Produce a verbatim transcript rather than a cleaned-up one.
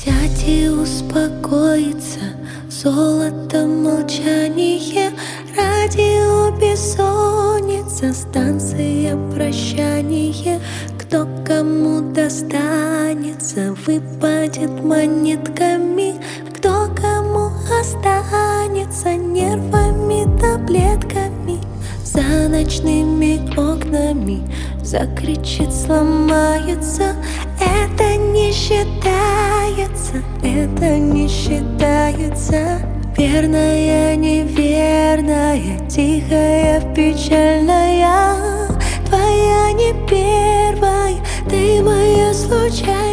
Сядь и успокоиться, золото молчание, радио бессонница, станция прощание. Кто кому достанется, выпадет монетками, кто кому останется нервами, таблетками. За ночными окнами закричит, сломается. Это не считается, это не считается. Верная, неверная, тихая, печальная. Твоя не первая, ты моя случайная.